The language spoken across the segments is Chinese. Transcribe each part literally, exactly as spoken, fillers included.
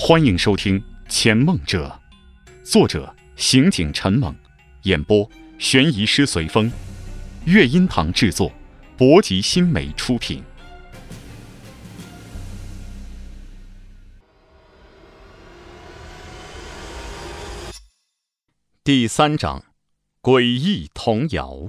欢迎收听《潜梦者》，作者刑警陈猛，演播悬疑师随风，乐音堂制作，博吉新媒出品。第三章，诡异童谣。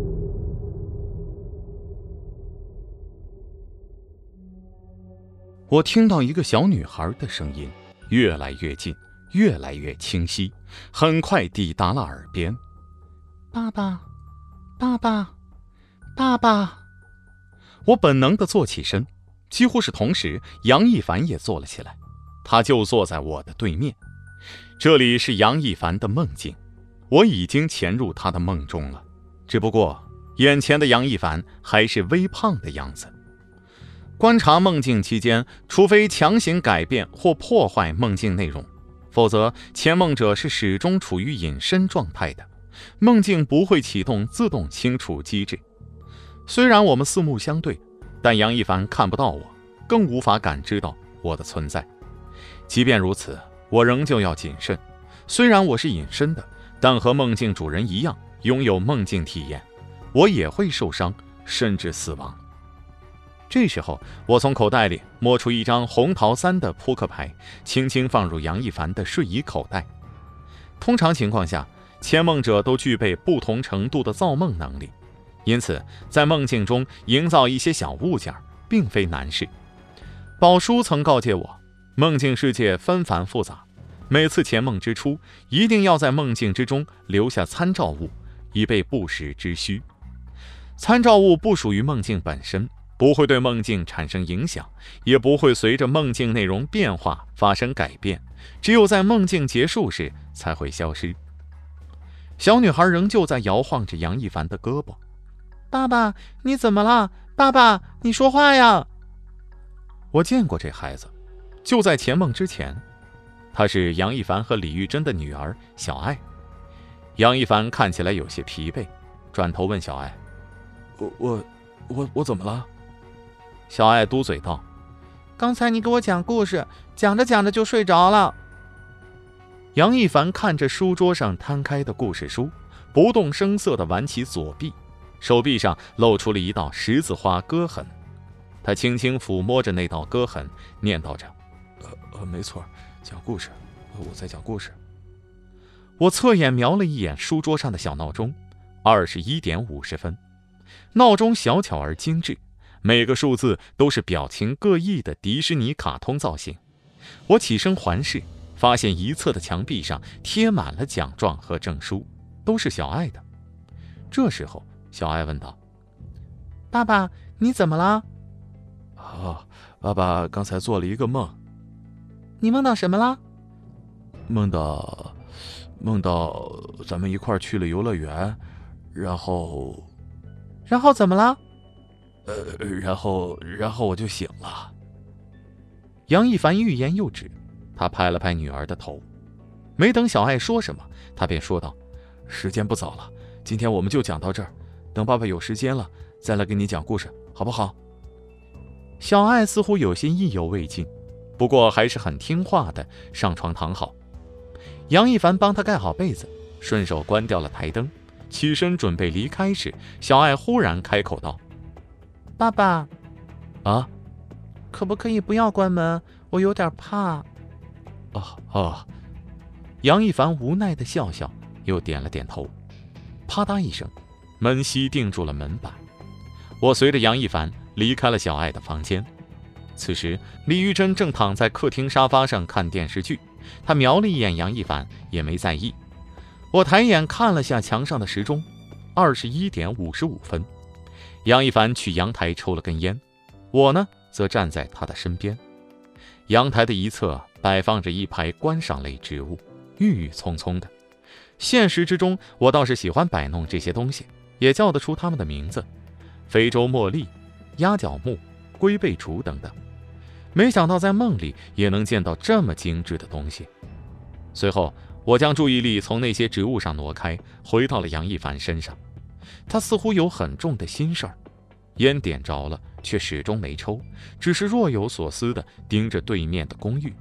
我听到一个小女孩的声音，越来越近，越来越清晰，很快抵达了耳边。爸爸，爸爸，爸爸！我本能地坐起身，几乎是同时，杨一凡也坐了起来，他就坐在我的对面。这里是杨一凡的梦境，我已经潜入他的梦中了，只不过眼前的杨一凡还是微胖的样子。观察梦境期间，除非强行改变或破坏梦境内容，否则潜梦者是始终处于隐身状态的，梦境不会启动自动清除机制。虽然我们四目相对，但杨一凡看不到我，更无法感知到我的存在。即便如此，我仍旧要谨慎。虽然我是隐身的，但和梦境主人一样拥有梦境体验，我也会受伤，甚至死亡。这时候，我从口袋里摸出一张红桃三的扑克牌，轻轻放入杨一凡的睡衣口袋。通常情况下，潜梦者都具备不同程度的造梦能力，因此在梦境中营造一些小物件并非难事。宝叔曾告诫我，梦境世界纷繁复杂，每次潜梦之初，一定要在梦境之中留下参照物，以备不时之需。参照物不属于梦境本身，不会对梦境产生影响，也不会随着梦境内容变化发生改变，只有在梦境结束时才会消失。小女孩仍旧在摇晃着杨一凡的胳膊。爸爸，你怎么了？爸爸，你说话呀！我见过这孩子，就在潜梦之前，她是杨一凡和李玉珍的女儿小爱。杨一凡看起来有些疲惫，转头问小爱：我我我我怎么了？小爱嘟嘴道：刚才你给我讲故事，讲着讲着就睡着了。杨一凡看着书桌上摊开的故事书，不动声色地挽起左臂，手臂上露出了一道十字花割痕。他轻轻抚摸着那道割痕，念叨着：呃呃，没错，讲故事，我在讲故事。我侧眼瞄了一眼书桌上的小闹钟，二十一点五十分。闹钟小巧而精致，每个数字都是表情各异的迪士尼卡通造型。我起身环视，发现一侧的墙壁上贴满了奖状和证书，都是小爱的。这时候，小爱问道：爸爸，你怎么了？哦，爸爸刚才做了一个梦。你梦到什么了？梦到梦到咱们一块儿去了游乐园，然后然后怎么了？呃，然后然后我就醒了。杨一凡欲言又止，他拍了拍女儿的头。没等小爱说什么，他便说道：时间不早了，今天我们就讲到这儿，等爸爸有时间了再来给你讲故事，好不好？小爱似乎有些意犹未尽，不过还是很听话的上床躺好。杨一凡帮他盖好被子，顺手关掉了台灯，起身准备离开时，小爱忽然开口道：爸爸，啊，可不可以不要关门？我有点怕。哦哦，杨一凡无奈地笑笑，又点了点头。啪嗒一声，门吸定住了门板。我随着杨一凡离开了小爱的房间。此时，李玉珍正躺在客厅沙发上看电视剧，她瞄了一眼杨一凡，也没在意。我抬眼看了下墙上的时钟，二十一点五十五分。杨一凡去阳台抽了根烟，我呢，则站在他的身边。阳台的一侧摆放着一排观赏类植物，郁郁葱葱的。现实之中，我倒是喜欢摆弄这些东西，也叫得出它们的名字：非洲茉莉、鸭脚木、龟背竹等等。没想到在梦里也能见到这么精致的东西。随后，我将注意力从那些植物上挪开，回到了杨一凡身上。他似乎有很重的心事儿，烟点着了，却始终没抽，只是若有所思地盯着对面的公寓。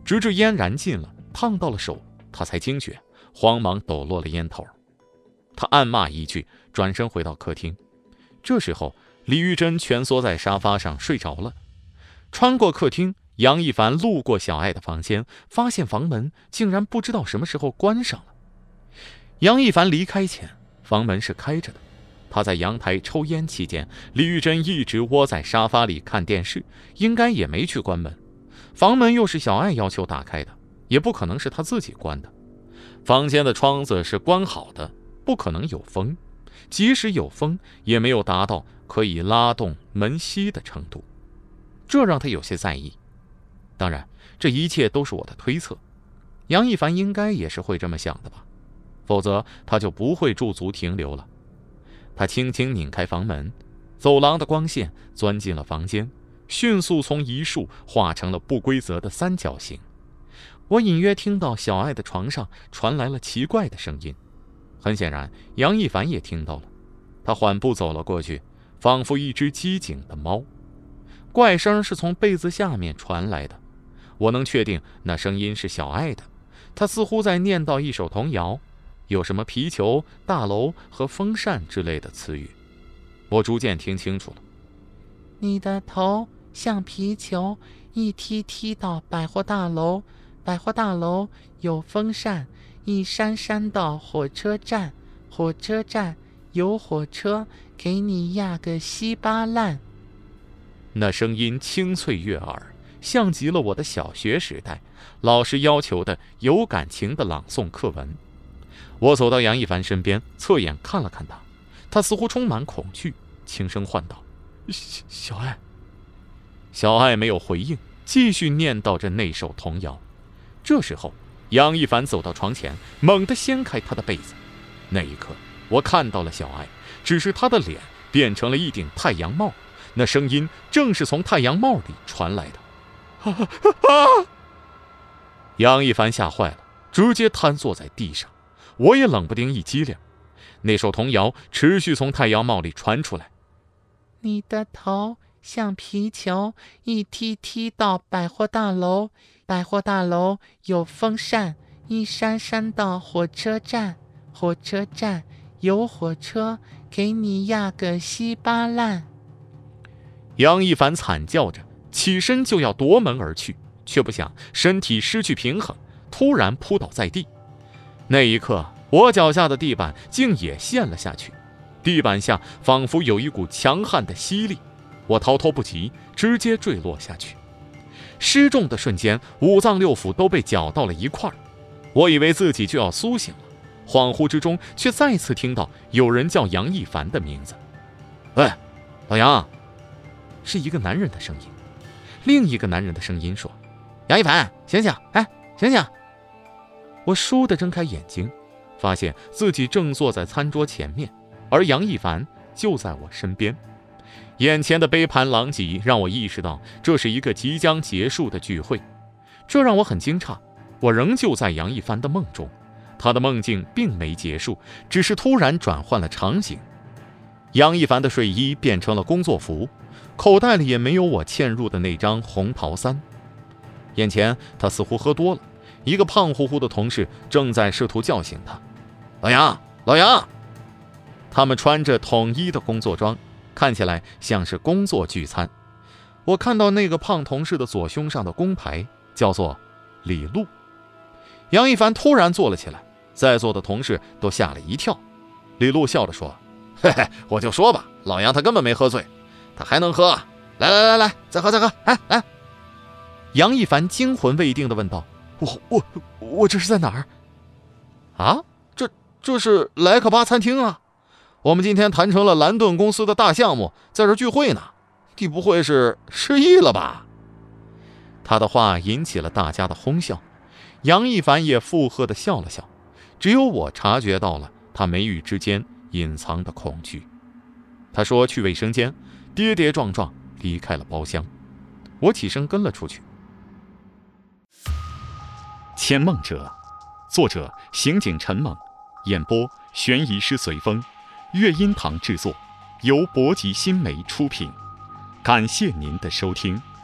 直至烟燃尽了，烫到了手，他才惊觉，慌忙抖落了烟头。他暗骂一句，转身回到客厅。这时候，李玉珍蜷缩在沙发上睡着了。穿过客厅，杨一凡路过小爱的房间，发现房门竟然不知道什么时候关上了。杨一凡离开前，房门是开着的。他在阳台抽烟期间，李玉珍一直窝在沙发里看电视，应该也没去关门。房门又是小爱要求打开的，也不可能是他自己关的。房间的窗子是关好的，不可能有风，即使有风，也没有达到可以拉动门隙的程度，这让他有些在意。当然，这一切都是我的推测，杨一凡应该也是会这么想的吧，否则他就不会驻足停留了。他轻轻拧开房门，走廊的光线钻进了房间，迅速从一竖画成了不规则的三角形。我隐约听到小爱的床上传来了奇怪的声音，很显然杨一凡也听到了。他缓步走了过去，仿佛一只机警的猫。怪声是从被子下面传来的，我能确定那声音是小爱的。她似乎在念叨一首童谣，有什么皮球、大楼和风扇之类的词语。我逐渐听清楚了。 你的头像皮球，一踢踢到百货大楼，百货大楼有风扇，一扇扇到火车站，火车站有火车，给你压个稀巴烂。 那声音清脆悦耳，像极了我的小学时代老师要求的有感情的朗诵课文。我走到杨一凡身边，侧眼看了看他，他似乎充满恐惧，轻声唤道：小小爱。小爱没有回应，继续念叨着那首童谣。这时候杨一凡走到床前，猛地掀开他的被子。那一刻我看到了小爱，只是他的脸变成了一顶太阳帽，那声音正是从太阳帽里传来的。啊啊！杨一凡吓坏了，直接瘫坐在地上。我也冷不丁一激灵，那首童谣持续从太阳帽里传出来。 你的头像皮球，一踢踢到百货大楼，百货大楼有风扇，一扇扇到火车站，火车站有火车，给你压个稀巴烂。 杨一凡惨叫着起身就要夺门而去，却不想身体失去平衡，突然扑倒在地。那一刻，我脚下的地板竟也陷了下去，地板下仿佛有一股强悍的吸力，我逃脱不及，直接坠落下去。失重的瞬间，五脏六腑都被搅到了一块儿。我以为自己就要苏醒了，恍惚之中却再次听到有人叫杨一凡的名字。喂，老杨！是一个男人的声音。另一个男人的声音说：杨一凡，醒醒，哎，醒醒！我倏地睁开眼睛，发现自己正坐在餐桌前面，而杨一凡就在我身边。眼前的杯盘狼藉让我意识到这是一个即将结束的聚会，这让我很惊诧。我仍旧在杨一凡的梦中，他的梦境并没结束，只是突然转换了场景。杨一凡的睡衣变成了工作服，口袋里也没有我嵌入的那张红袍衫。眼前他似乎喝多了，一个胖乎乎的同事正在试图叫醒他。老杨，老杨！他们穿着统一的工作装，看起来像是工作聚餐。我看到那个胖同事的左胸上的工牌叫做李璐。杨一凡突然坐了起来，在座的同事都吓了一跳。李璐笑着说：嘿嘿，我就说吧，老杨他根本没喝醉，他还能喝，来来来来，再喝再喝，来来。杨一凡惊魂未定地问道：我我我这是在哪儿？啊，这这是莱克巴餐厅啊！我们今天谈成了蓝顿公司的大项目，在这聚会呢。你不会是失忆了吧？他的话引起了大家的哄笑，杨一凡也附和地笑了笑，只有我察觉到了他眉宇之间隐藏的恐惧。他说去卫生间，跌跌撞撞离开了包厢。我起身跟了出去。 千梦者，作者刑警陈猛，演播悬疑师随风，乐音堂制作，由博吉新媒出品。感谢您的收听。